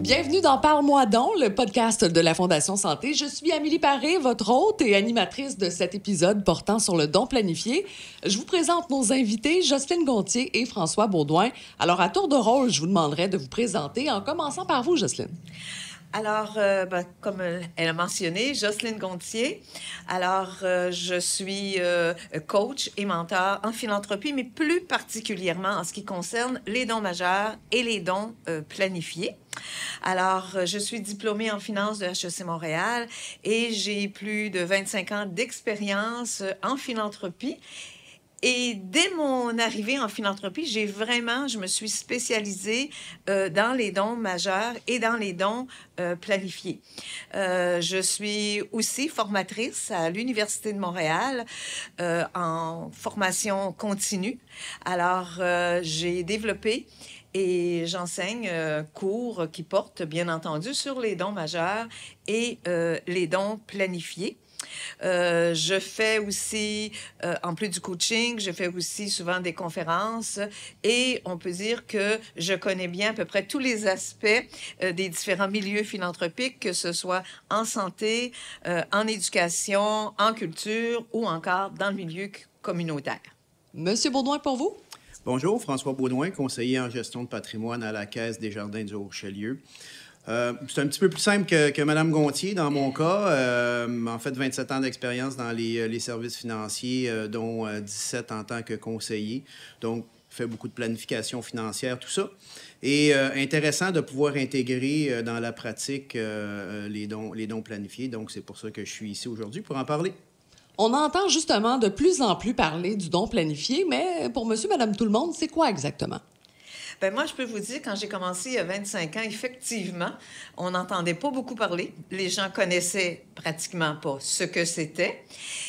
Bienvenue dans Parle-moi donc, le podcast de la Fondation Santé. Je suis Amélie Paré, votre hôte et animatrice de cet épisode portant sur le don planifié. Je vous présente nos invités, Jocelyne Gontier et François Baudouin. Alors, à tour de rôle, je vous demanderai de vous présenter en commençant par vous, Jocelyne. Alors, comme elle a mentionné, Jocelyne Gontier. Alors, je suis coach et mentor en philanthropie, mais plus particulièrement en ce qui concerne les dons majeurs et les dons planifiés. Alors, je suis diplômée en finance de HEC Montréal et j'ai plus de 25 ans d'expérience en philanthropie. Et dès mon arrivée en philanthropie, je me suis spécialisée dans les dons majeurs et dans les dons planifiés. Je suis aussi formatrice à l'Université de Montréal en formation continue. Alors, j'ai développé et j'enseigne cours qui portent, bien entendu, sur les dons majeurs et les dons planifiés. Je fais aussi, en plus du coaching, je fais aussi souvent des conférences et on peut dire que je connais bien à peu près tous les aspects des différents milieux philanthropiques, que ce soit en santé, en éducation, en culture ou encore dans le milieu communautaire. Monsieur Baudouin, pour vous? Bonjour, François Baudouin, conseiller en gestion de patrimoine à la Caisse des Jardins du Haut-Richelieu. C'est un petit peu plus simple que Mme Gontier dans mon cas. En fait, 27 ans d'expérience dans les services financiers, dont 17 en tant que conseiller. Donc, fait beaucoup de planification financière, tout ça. Et intéressant de pouvoir intégrer dans la pratique les dons planifiés. Donc, c'est pour ça que je suis ici aujourd'hui pour en parler. On entend justement de plus en plus parler du don planifié, mais pour monsieur, madame, tout le monde, c'est quoi exactement? Bien, moi, je peux vous dire, quand j'ai commencé il y a 25 ans, effectivement, on n'entendait pas beaucoup parler. Les gens connaissaient pratiquement pas ce que c'était.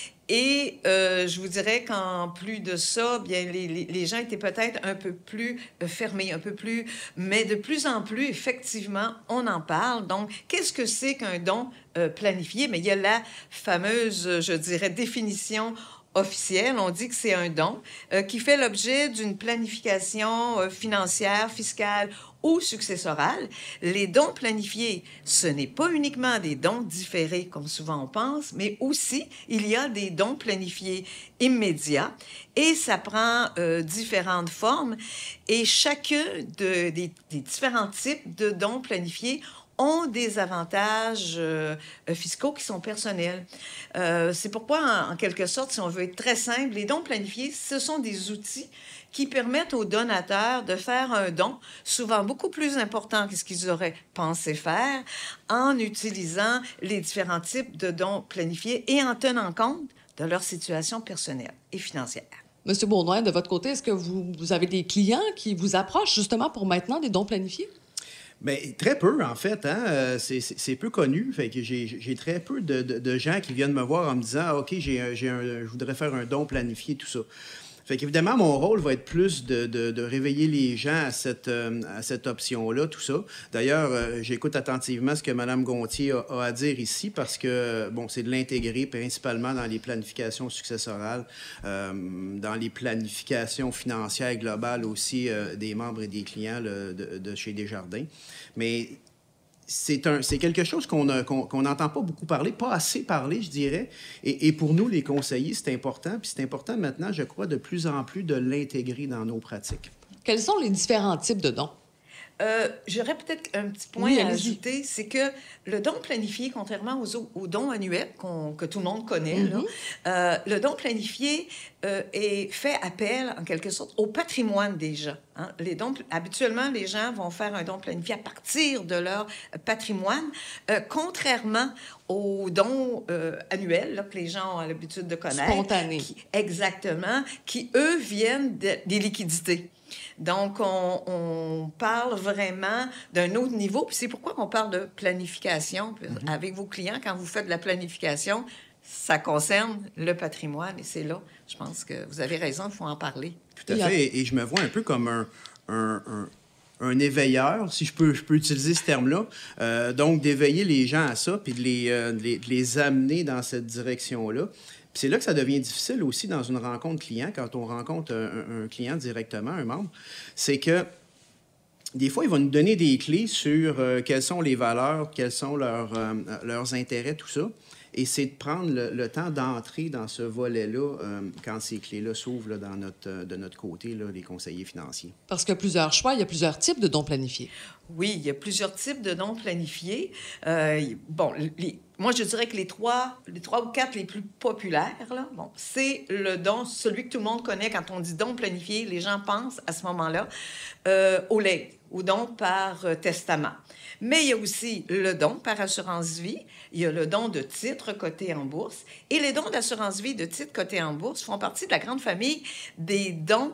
Et je vous dirais qu'en plus de ça, bien, les gens étaient peut-être un peu plus fermés, un peu plus... Mais de plus en plus, effectivement, on en parle. Donc, qu'est-ce que c'est qu'un don planifié? Mais il y a la fameuse, je dirais, définition officielle. On dit que c'est un don qui fait l'objet d'une planification financière, fiscale ou successorale. Les dons planifiés, ce n'est pas uniquement des dons différés, comme souvent on pense, mais aussi, il y a des dons planifiés immédiats et ça prend différentes formes. Et chacun des différents types de dons planifiés ont des avantages fiscaux qui sont personnels. C'est pourquoi, en quelque sorte, si on veut être très simple, les dons planifiés, ce sont des outils qui permettent aux donateurs de faire un don, souvent beaucoup plus important que ce qu'ils auraient pensé faire, en utilisant les différents types de dons planifiés et en tenant compte de leur situation personnelle et financière. Monsieur Baudouin, de votre côté, est-ce que vous avez des clients qui vous approchent justement pour maintenant des dons planifiés? Bien, très peu, en fait. Hein? C'est peu connu. Fait que j'ai très peu de gens qui viennent me voir en me disant « OK, je voudrais faire un don planifié, tout ça. » Fait qu'évidemment, mon rôle va être plus de réveiller les gens à cette option-là, tout ça. D'ailleurs, j'écoute attentivement ce que Mme Gontier a à dire ici parce que, bon, c'est de l'intégrer principalement dans les planifications successorales, dans les planifications financières globales aussi des membres et des clients de chez Desjardins. Mais c'est quelque chose qu'on n'entend pas beaucoup parler, pas assez parler, je dirais. Et pour nous, les conseillers, c'est important. Puis c'est important maintenant, je crois, de plus en plus de l'intégrer dans nos pratiques. Quels sont les différents types de dons? J'aurais peut-être un petit point à ajouter, c'est que le don planifié, contrairement aux dons annuels que tout le monde connaît, là, le don planifié fait appel, en quelque sorte, au patrimoine des gens. Hein? Habituellement, les gens vont faire un don planifié à partir de leur patrimoine, contrairement aux dons annuels là, que les gens ont l'habitude de connaître. Spontanés. Exactement, qui, eux, viennent des liquidités. Donc, on parle vraiment d'un autre niveau. Puis c'est pourquoi on parle de planification. Avec vos clients, quand vous faites de la planification, ça concerne le patrimoine. Et c'est là, je pense que vous avez raison, il faut en parler. Tout à fait. Et je me vois un peu comme un éveilleur, si je peux utiliser ce terme-là. Donc, d'éveiller les gens à ça, puis de les amener dans cette direction-là. Puis c'est là que ça devient difficile aussi dans une rencontre client, quand on rencontre un client directement, un membre, c'est que des fois, ils vont nous donner des clés sur quelles sont les valeurs, quels sont leurs intérêts, tout ça. Et c'est de prendre le temps d'entrer dans ce volet-là quand ces clés-là s'ouvrent là, de notre côté, là, les conseillers financiers. Parce qu'il y a plusieurs choix, il y a plusieurs types de dons planifiés. Oui, il y a plusieurs types de dons planifiés. Moi, je dirais que les trois ou quatre les plus populaires, là, c'est le don, celui que tout le monde connaît quand on dit don planifié. Les gens pensent à ce moment-là au legs, au don par testament. Mais il y a aussi le don par assurance-vie, il y a le don de titres cotés en bourse. Et les dons d'assurance-vie de titres cotés en bourse font partie de la grande famille des dons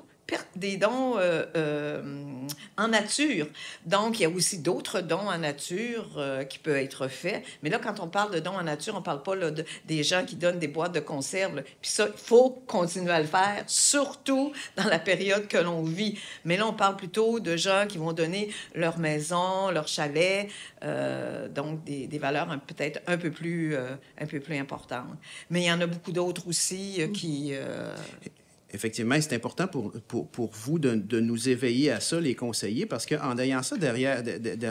en nature. Donc, il y a aussi d'autres dons en nature qui peuvent être faits. Mais là, quand on parle de dons en nature, on ne parle pas là, des gens qui donnent des boîtes de conserve. Là. Puis ça, il faut continuer à le faire, surtout dans la période que l'on vit. Mais là, on parle plutôt de gens qui vont donner leur maison, leur chalet, donc des valeurs peut-être un peu plus importantes. Mais il y en a beaucoup d'autres aussi qui... Effectivement, c'est important pour vous de nous éveiller à ça, les conseillers, parce qu'en ayant ça derrière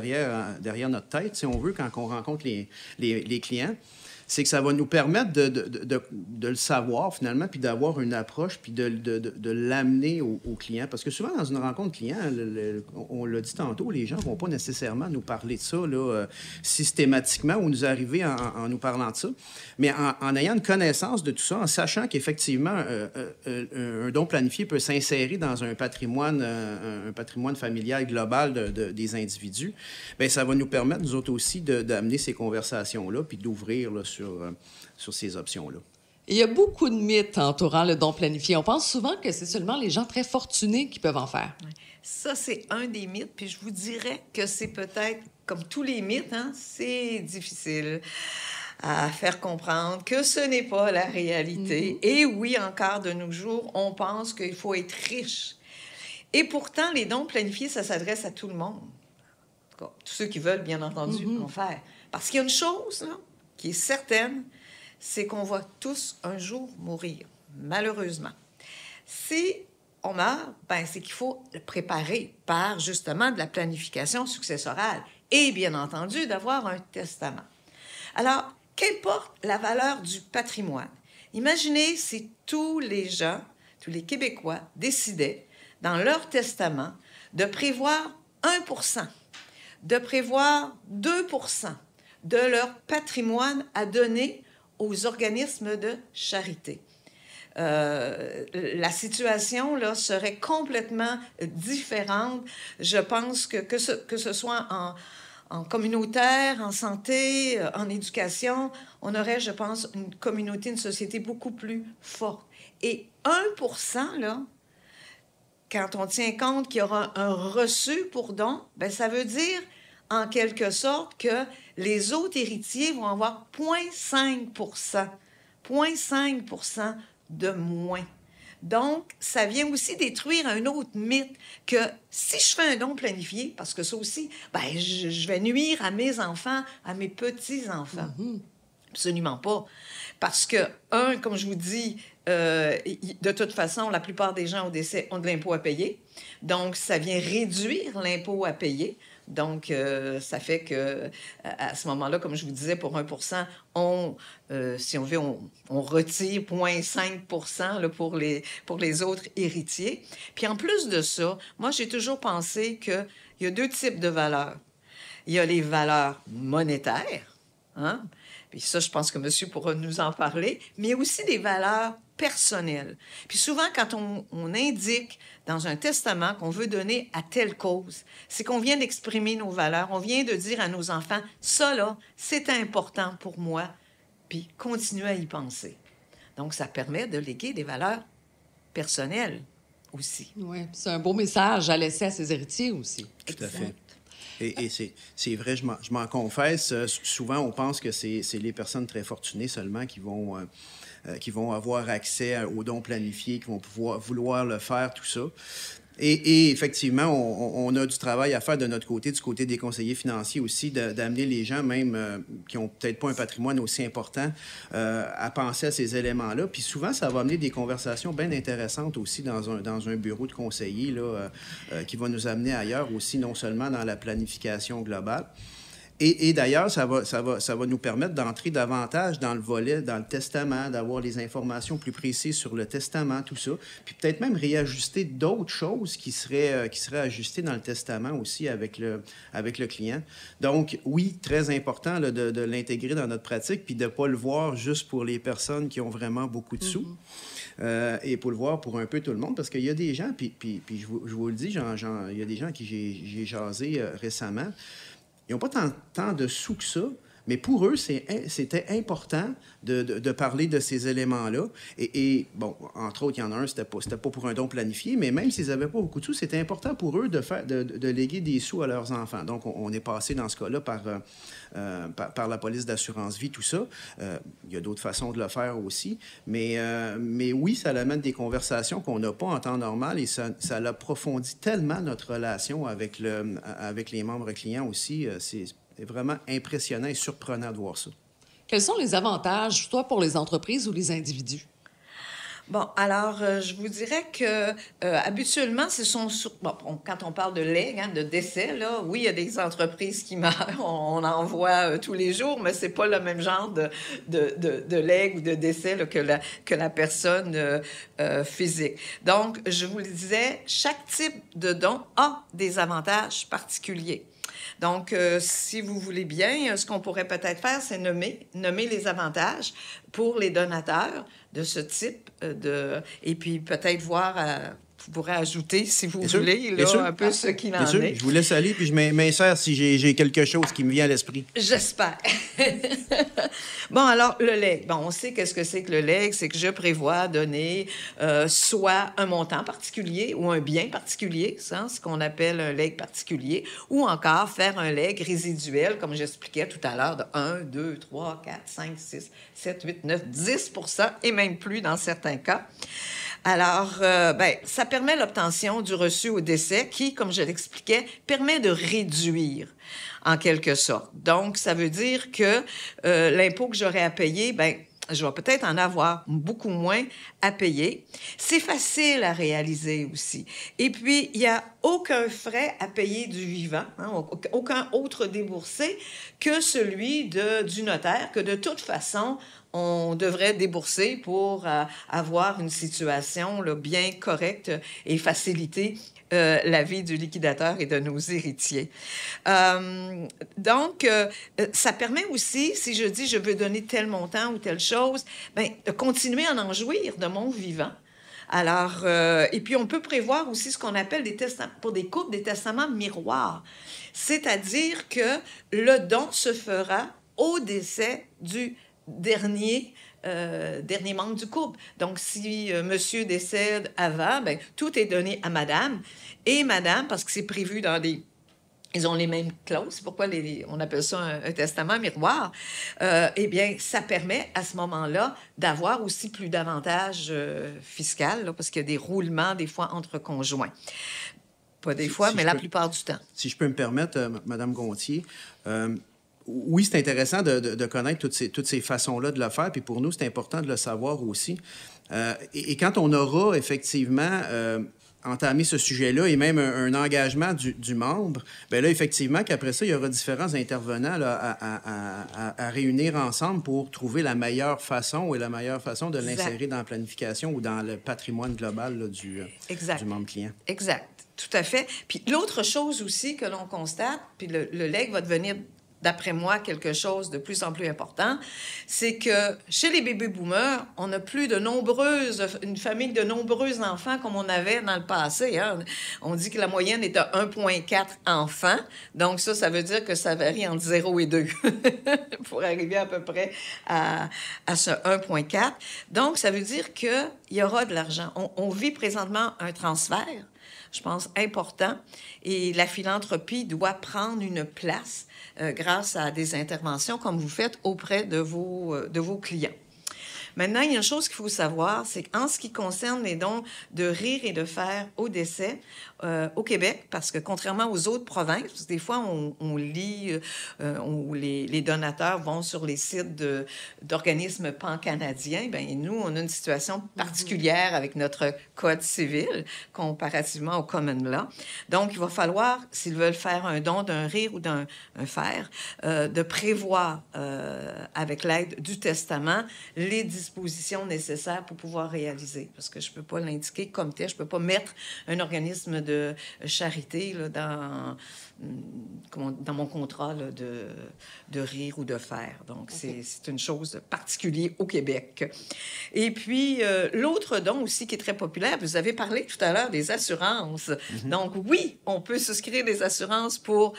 notre tête, si on veut, quand on rencontre les clients, c'est que ça va nous permettre de le savoir, finalement, puis d'avoir une approche, puis de l'amener au client. Parce que souvent, dans une rencontre client, on l'a dit tantôt, les gens ne vont pas nécessairement nous parler de ça là, systématiquement ou nous arriver en nous parlant de ça. Mais en ayant une connaissance de tout ça, en sachant qu'effectivement, un don planifié peut s'insérer dans un patrimoine familial global des individus, bien, ça va nous permettre, nous autres aussi, d'amener ces conversations-là, puis d'ouvrir là, sur ces options-là. Il y a beaucoup de mythes entourant le don planifié. On pense souvent que c'est seulement les gens très fortunés qui peuvent en faire. Ça, c'est un des mythes. Puis je vous dirais que c'est peut-être, comme tous les mythes, hein, c'est difficile à faire comprendre que ce n'est pas la réalité. Et oui, encore de nos jours, on pense qu'il faut être riche. Et pourtant, les dons planifiés, ça s'adresse à tout le monde. En tout cas, tous ceux qui veulent, bien entendu, en faire. Parce qu'il y a une chose, là, qui est certaine, c'est qu'on va tous un jour mourir, malheureusement. Si on meurt, ben, c'est qu'il faut le préparer par, justement, de la planification successorale et, bien entendu, d'avoir un testament. Alors, qu'importe la valeur du patrimoine, imaginez si tous les gens, tous les Québécois décidaient, dans leur testament, de prévoir 1%, de prévoir 2% de leur patrimoine à donner aux organismes de charité. La situation là, serait complètement différente. Je pense que ce soit en communautaire, en santé, en éducation, on aurait, je pense, une communauté, une société beaucoup plus forte. Et 1%, là, quand on tient compte qu'il y aura un reçu pour don, bien, ça veut dire, en quelque sorte, que les autres héritiers vont avoir 0,5% de moins. Donc, ça vient aussi détruire un autre mythe que si je fais un don planifié, parce que ça aussi, ben, je vais nuire à mes enfants, à mes petits-enfants. Absolument pas. Parce que, comme je vous dis, de toute façon, la plupart des gens au décès ont de l'impôt à payer. Donc, ça vient réduire l'impôt à payer. Donc, ça fait que à ce moment-là, comme je vous disais, pour 1%, si on veut, on retire 0,5% là, pour les autres héritiers. Puis en plus de ça, moi, j'ai toujours pensé qu'il y a deux types de valeurs. Il y a les valeurs monétaires, hein? Puis ça, je pense que monsieur pourra nous en parler, mais il y a aussi des valeurs personnelles. Puis souvent, quand on indique dans un testament qu'on veut donner à telle cause, c'est qu'on vient d'exprimer nos valeurs, on vient de dire à nos enfants, ça là, c'est important pour moi, puis continuer à y penser. Donc, ça permet de léguer des valeurs personnelles aussi. Oui, c'est un beau message à laisser à ses héritiers aussi. Tout à fait. Et c'est vrai, je m'en confesse, souvent on pense que c'est les personnes très fortunées seulement qui vont avoir accès aux dons planifiés, qui vont vouloir le faire, tout ça. Et effectivement, on a du travail à faire de notre côté, du côté des conseillers financiers aussi, d'amener les gens, même qui n'ont peut-être pas un patrimoine aussi important, à penser à ces éléments-là. Puis souvent, ça va amener des conversations bien intéressantes aussi dans un bureau de conseiller là, qui va nous amener ailleurs aussi, non seulement dans la planification globale. Et d'ailleurs, ça va nous permettre d'entrer davantage dans le volet, dans le testament, d'avoir les informations plus précises sur le testament, tout ça. Puis peut-être même réajuster d'autres choses qui seraient ajustées dans le testament aussi avec le client. Donc, oui, très important là, de l'intégrer dans notre pratique, puis de ne pas le voir juste pour les personnes qui ont vraiment beaucoup de sous. Et pour le voir pour un peu tout le monde, parce qu'il y a des gens, puis je vous le dis, il y a des gens à qui j'ai jasé récemment. Ils n'ont pas tant de sous que ça, mais pour eux, c'était important de parler de ces éléments-là. Et bon, entre autres, il y en a un, c'était pas pour un don planifié, mais même s'ils n'avaient pas beaucoup de sous, c'était important pour eux de léguer des sous à leurs enfants. Donc, on est passé dans ce cas-là par la police d'assurance vie, tout ça. Il y a d'autres façons de le faire aussi. Mais oui, ça amène des conversations qu'on n'a pas en temps normal et ça approfondit tellement notre relation avec les membres clients aussi. C'est vraiment impressionnant et surprenant de voir ça. Quels sont les avantages, soit pour les entreprises ou les individus? Bon, alors, je vous dirais que habituellement, ce sont... quand on parle de legs, de décès, là, oui, il y a des entreprises qui meurent, on en voit tous les jours, mais c'est pas le même genre de legs ou de décès là, que la personne physique. Donc, je vous le disais, chaque type de don a des avantages particuliers. Donc, si vous voulez bien, ce qu'on pourrait peut-être faire, c'est nommer les avantages pour les donateurs de ce type et puis peut-être voir, vous pourrez ajouter, si vous voulez, là, un peu ce qu'il en est. Je vous laisse aller, puis je m'insère si j'ai quelque chose qui me vient à l'esprit. J'espère. Bon, alors, le legs. Bon, on sait qu'est-ce que c'est que le legs. C'est que je prévois donner soit un montant particulier ou un bien particulier, ça, ce qu'on appelle un legs particulier, ou encore faire un legs résiduel, comme j'expliquais tout à l'heure, de 1, 2, 3, 4, 5, 6, 7, 8, 9, 10 % et même plus dans certains cas. Alors, ça permet l'obtention du reçu au décès qui, comme je l'expliquais, permet de réduire en quelque sorte. Donc, ça veut dire que l'impôt que j'aurais à payer, je vais peut-être en avoir beaucoup moins à payer. C'est facile à réaliser aussi. Et puis, il n'y a aucun frais à payer du vivant, aucun autre déboursé que celui du notaire, que de toute façon, on devrait débourser pour avoir une situation là, bien correcte et faciliter la vie du liquidateur et de nos héritiers. Donc, ça permet aussi, si je dis je veux donner tel montant ou telle chose, de continuer à en jouir de mon vivant. Alors, et puis on peut prévoir aussi ce qu'on appelle pour des couples des testaments miroirs. C'est-à-dire que le don se fera au décès du dernier membre du couple. Donc, si monsieur décède avant, tout est donné à madame. Et madame, parce que c'est prévu dans des... Ils ont les mêmes clauses. C'est pourquoi on appelle ça un testament miroir. Eh bien, ça permet à ce moment-là d'avoir aussi plus d'avantages fiscaux, parce qu'il y a des roulements des fois entre conjoints. Pas des fois, mais la plupart du temps. Si je peux me permettre, Mme Gontier, oui, c'est intéressant de connaître toutes ces façons-là de le faire, puis pour nous, c'est important de le savoir aussi. Et quand on aura effectivement entamé ce sujet-là et même un engagement du membre, bien là, effectivement, qu'après ça, il y aura différents intervenants là, à réunir ensemble pour trouver la meilleure façon de l'insérer dans la planification ou dans le patrimoine global là, du membre client. Exact, tout à fait. Puis l'autre chose aussi que l'on constate, puis le legs va devenir d'après moi, quelque chose de plus en plus important, c'est que chez les baby-boomers, on n'a plus une famille de nombreux enfants comme on avait dans le passé. Hein. On dit que la moyenne est à 1,4 enfants. Donc ça veut dire que ça varie entre 0 et 2 pour arriver à peu près à ce 1,4. Donc, ça veut dire qu'il y aura de l'argent. On vit présentement un transfert, je pense, important, et la philanthropie doit prendre une place grâce à des interventions comme vous faites auprès de vos clients. Maintenant, il y a une chose qu'il faut savoir, c'est qu'en ce qui concerne les dons de rire et de fer au décès, au Québec, parce que contrairement aux autres provinces, parce que des fois, on lit où les donateurs vont sur les sites d'organismes pan-canadiens, bien, nous, on a une situation particulière avec notre Code civil, comparativement au Common Law. Donc, il va falloir, s'ils veulent faire un don d'un rire ou d'un fer, de prévoir, avec l'aide du testament, les dispositions nécessaires pour pouvoir réaliser. Parce que je ne peux pas l'indiquer comme tel, je ne peux pas mettre un organisme de charité là, dans mon contrat là, de rire ou de fer. Donc, c'est une chose particulière au Québec. Et puis, l'autre don aussi qui est très populaire, vous avez parlé tout à l'heure des assurances. Donc, oui, on peut souscrire des assurances pour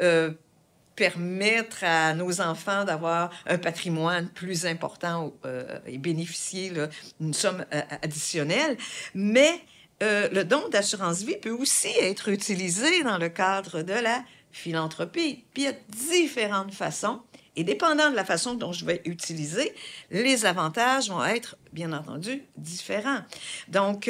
permettre à nos enfants d'avoir un patrimoine plus important et bénéficier d'une somme additionnelle. Mais le don d'assurance vie peut aussi être utilisé dans le cadre de la philanthropie. Puis il y a différentes façons. Et dépendant de la façon dont je vais utiliser, les avantages vont être, bien entendu, différents. Donc,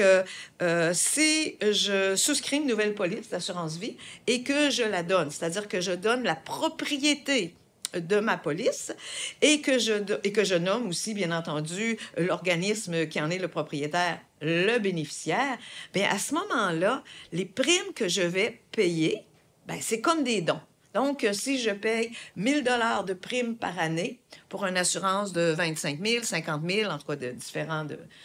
si je souscris une nouvelle police d'assurance vie et que je la donne, c'est-à-dire que je donne la propriété de ma police et que je nomme aussi, bien entendu, l'organisme qui en est le propriétaire, le bénéficiaire, bien, à ce moment-là, les primes que je vais payer, bien, c'est comme des dons. Donc, si je paye 1 000 de primes par année pour une assurance de 25 000, 50 000, en tout cas de différents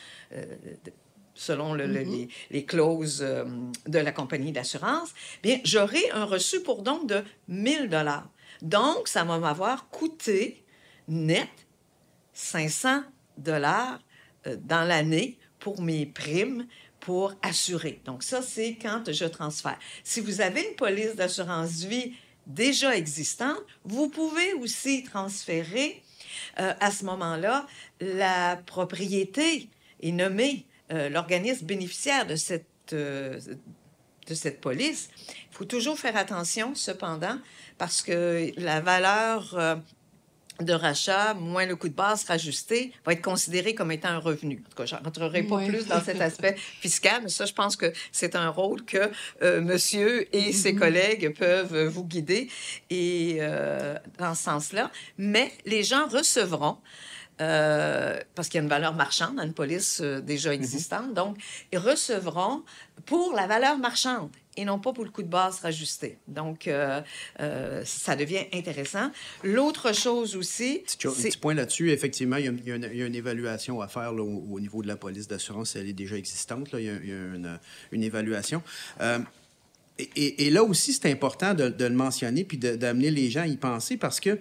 selon les clauses de la compagnie d'assurance, bien, j'aurai un reçu pour don de 1 000 $. Donc, ça va m'avoir coûté net 500 $ dans l'année pour mes primes pour assurer. Donc, ça, c'est quand je transfère. Si vous avez une police d'assurance vie déjà existante, vous pouvez aussi transférer à ce moment-là la propriété et nommer l'organisme bénéficiaire de cette police. Il faut toujours faire attention, cependant, parce que la valeur de rachat, moins le coût de base rajusté, va être considéré comme étant un revenu. En tout cas, je n'entrerai pas plus dans cet aspect fiscal, mais ça, je pense que c'est un rôle que monsieur et ses collègues peuvent vous guider et dans ce sens-là. Mais les gens recevront, parce qu'il y a une valeur marchande dans une police déjà existante, donc ils recevront pour la valeur marchande et non pas pour le coût de base rajusté. Donc, ça devient intéressant. L'autre chose aussi... Petit point là-dessus, effectivement, il y a une évaluation à faire là, au niveau de la police d'assurance. Elle est déjà existante. Là. Il y a une évaluation. Et là aussi, c'est important de le mentionner puis d'amener les gens à y penser parce que...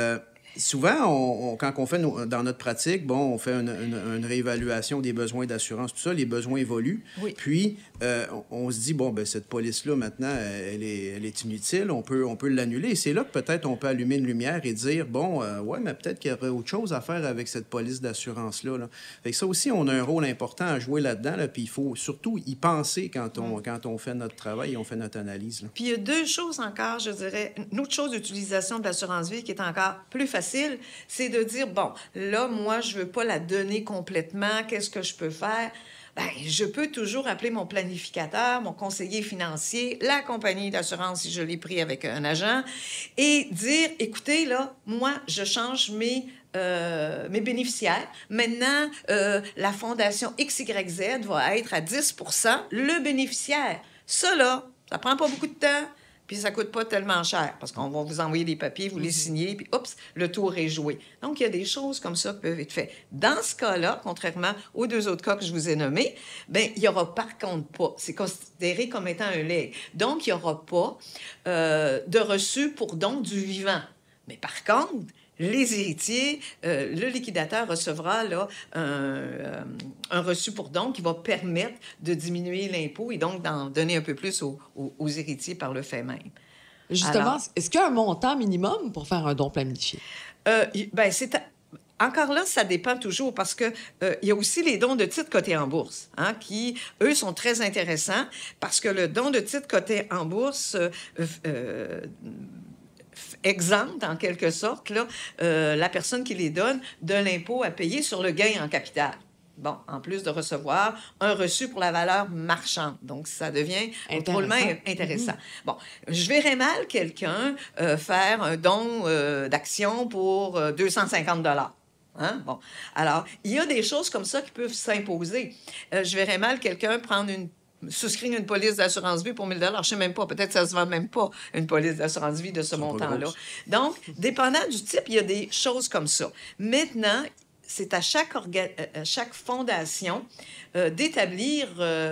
souvent, quand on fait dans notre pratique, bon, on fait une réévaluation des besoins d'assurance, tout ça, les besoins évoluent. Oui. Puis, on se dit, bon, ben cette police-là, maintenant, elle est inutile, on peut l'annuler. Et c'est là que peut-être on peut allumer une lumière et dire, bon, ouais, mais peut-être qu'il y aurait autre chose à faire avec cette police d'assurance-là. Là. Fait que ça aussi, on a un rôle important à jouer là-dedans, là, puis il faut surtout y penser quand on fait notre travail et on fait notre analyse. Là. Puis il y a deux choses encore, je dirais. Une autre chose d'utilisation de l'assurance vie qui est encore plus facile, c'est de dire, bon, là, moi, je veux pas la donner complètement, qu'est-ce que je peux faire? Bien, je peux toujours appeler mon planificateur, mon conseiller financier, la compagnie d'assurance, si je l'ai pris avec un agent, et dire, écoutez, là, moi, je change mes bénéficiaires. Maintenant, la fondation XYZ va être à 10 % le bénéficiaire. Ça, là, ça prend pas beaucoup de temps. Puis ça ne coûte pas tellement cher, parce qu'on va vous envoyer des papiers, vous les signez, puis oups, le tour est joué. Donc, il y a des choses comme ça qui peuvent être faites. Dans ce cas-là, contrairement aux deux autres cas que je vous ai nommés, bien, il n'y aura par contre pas, c'est considéré comme étant un legs. Donc, il n'y aura pas de reçu pour don du vivant. Mais par contre, les héritiers, le liquidateur recevra là, un reçu pour don qui va permettre de diminuer l'impôt et donc d'en donner un peu plus aux héritiers par le fait même. Justement, est-ce qu'il y a un montant minimum pour faire un don planifié? Bien, encore là, ça dépend toujours parce que il y a aussi les dons de titres cotés en bourse, hein, qui, eux, sont très intéressants parce que le don de titres cotés en bourse exempte, en quelque sorte, là, la personne qui les donne de l'impôt à payer sur le gain en capital. Bon, en plus de recevoir un reçu pour la valeur marchande. Donc, ça devient drôlement intéressant. Bon, je verrais mal quelqu'un faire un don d'action pour 250 $. Hein? Bon, alors, il y a des choses comme ça qui peuvent s'imposer. Je verrais mal quelqu'un souscrire une police d'assurance vie pour 1 000 $. Je ne sais même pas. Peut-être que ça ne se vend même pas, une police d'assurance vie de ce montant-là. Donc, dépendant du type, il y a des choses comme ça. Maintenant, c'est à chaque fondation d'établir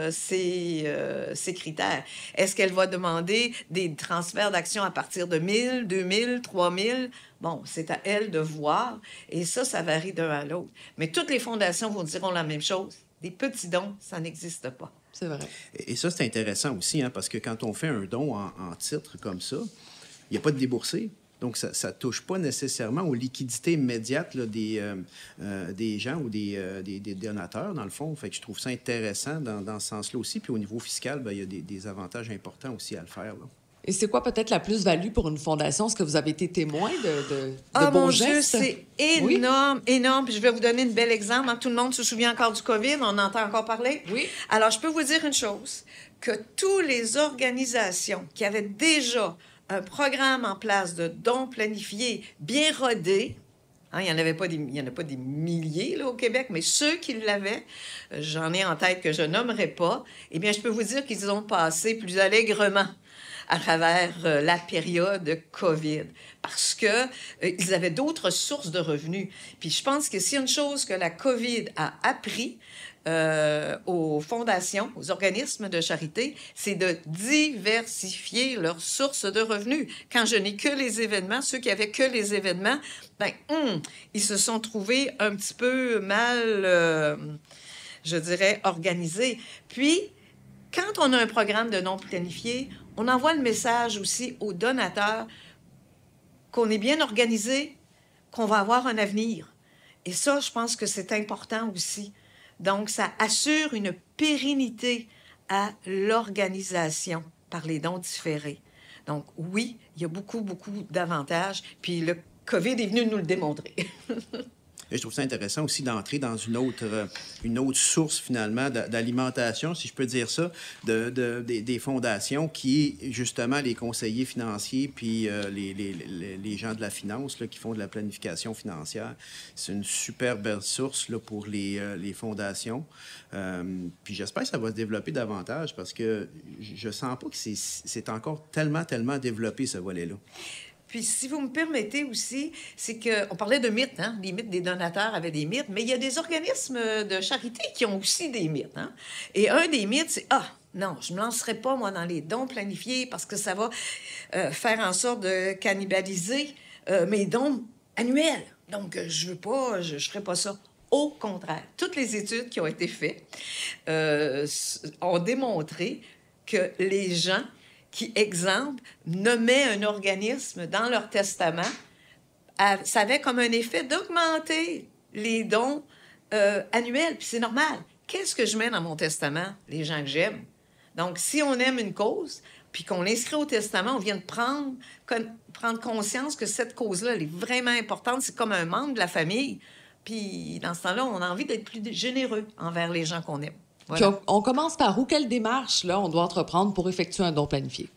ses critères. Est-ce qu'elle va demander des transferts d'actions à partir de 1 000, 2 000, 3 000? Bon, c'est à elle de voir. Et ça varie d'un à l'autre. Mais toutes les fondations vous diront la même chose. Des petits dons, ça n'existe pas. C'est vrai. Et ça, c'est intéressant aussi, hein, parce que quand on fait un don en titre comme ça, il n'y a pas de déboursé. Donc, ça ne touche pas nécessairement aux liquidités immédiates là, des gens ou des donateurs, dans le fond. Fait que je trouve ça intéressant dans ce sens-là aussi. Puis au niveau fiscal, bien, il y a des avantages importants aussi à le faire, là. Et c'est quoi peut-être la plus-value pour une fondation? Est-ce que vous avez été témoin de bons mon gestes? Dieu, c'est énorme, énorme. Puis je vais vous donner un bel exemple. Hein. Tout le monde se souvient encore du COVID. On entend encore parler. Oui. Alors, je peux vous dire une chose, que toutes les organisations qui avaient déjà un programme en place de dons planifiés bien rodé, hein, il n'y en a pas des milliers là, au Québec, mais ceux qui l'avaient, j'en ai en tête que je nommerai pas, eh bien, je peux vous dire qu'ils ont passé plus allègrement à travers la période COVID, parce que ils avaient d'autres sources de revenus. Puis je pense que s'il y a une chose que la COVID a appris aux fondations, aux organismes de charité, c'est de diversifier leurs sources de revenus. Quand je n'ai que les événements, ceux qui avaient que les événements, ils se sont trouvés un petit peu mal, je dirais, organisés. Puis, quand on a un programme de non planifié, on envoie le message aussi aux donateurs qu'on est bien organisé, qu'on va avoir un avenir. Et ça, je pense que c'est important aussi. Donc, ça assure une pérennité à l'organisation par les dons différés. Donc, oui, il y a beaucoup, beaucoup d'avantages. Puis le COVID est venu nous le démontrer. Et je trouve ça intéressant aussi d'entrer dans une autre source, finalement, d'alimentation, si je peux dire ça, des fondations qui est, justement, les conseillers financiers puis les gens de la finance là, qui font de la planification financière. C'est une super belle source là, pour les fondations. Puis j'espère que ça va se développer davantage parce que je sens pas que c'est encore tellement développé, ce volet-là. Puis, si vous me permettez aussi, c'est qu'on parlait de mythes, hein? Les mythes des donateurs avaient des mythes, mais il y a des organismes de charité qui ont aussi des mythes, hein? Et un des mythes, c'est « Ah, non, je ne me lancerai pas, moi, dans les dons planifiés parce que ça va faire en sorte de cannibaliser mes dons annuels. Donc, je ne ferai pas ça. » Au contraire, toutes les études qui ont été faites ont démontré que les gens qui, exemple, nommaient un organisme dans leur testament, ça avait comme un effet d'augmenter les dons annuels. Puis c'est normal. Qu'est-ce que je mets dans mon testament? Les gens que j'aime. Donc, si on aime une cause, puis qu'on l'inscrit au testament, on vient de prendre conscience que cette cause-là, elle est vraiment importante. C'est comme un membre de la famille. Puis, dans ce temps-là, on a envie d'être plus généreux envers les gens qu'on aime. Voilà. Puis on commence par où? Quelle démarche là, on doit entreprendre pour effectuer un don planifié?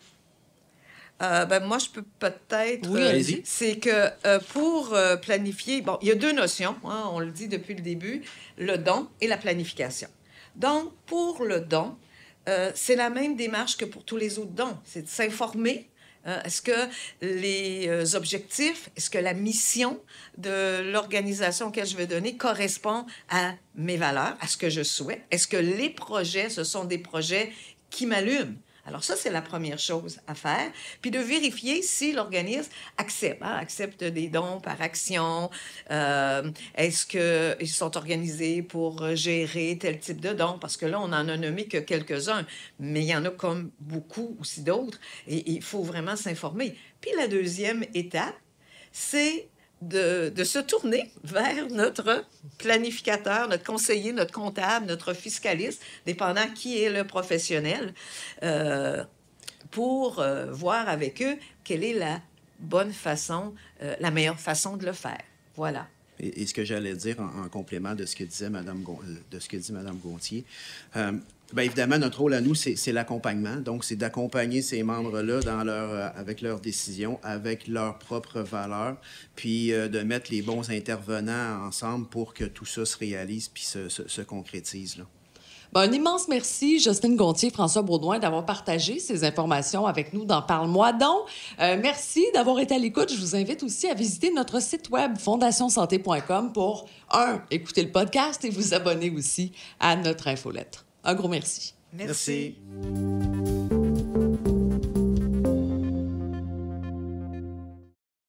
Moi, je peux peut-être... Oui, allez-y. C'est que pour planifier... Bon, il y a deux notions, hein, on le dit depuis le début, le don et la planification. Donc, pour le don, c'est la même démarche que pour tous les autres dons. C'est de s'informer. Est-ce que les objectifs, est-ce que la mission de l'organisation auquel je vais donner correspond à mes valeurs, à ce que je souhaite? Est-ce que les projets, ce sont des projets qui m'allument? Alors ça, c'est la première chose à faire. Puis de vérifier si l'organisme accepte des dons par action. Est-ce qu'ils sont organisés pour gérer tel type de dons? Parce que là, on n'en a nommé que quelques-uns, mais il y en a comme beaucoup aussi d'autres. Et il faut vraiment s'informer. Puis la deuxième étape, c'est de se tourner vers notre planificateur, notre conseiller, notre comptable, notre fiscaliste, dépendant qui est le professionnel, pour voir avec eux quelle est la bonne façon, la meilleure façon de le faire. Voilà. Et ce que j'allais dire en complément de ce que disait Mme Gontier, bien évidemment, notre rôle à nous, c'est l'accompagnement. Donc, c'est d'accompagner ces membres-là avec leurs décisions, avec leurs propres valeurs, puis de mettre les bons intervenants ensemble pour que tout ça se réalise puis se concrétise, là. Ben, un immense merci, Jocelyne Gontier, François Baudouin, d'avoir partagé ces informations avec nous dans Parle-moi donc. Merci d'avoir été à l'écoute. Je vous invite aussi à visiter notre site web fondationsanté.com pour, écouter le podcast et vous abonner aussi à notre infolettre. Un gros merci. Merci.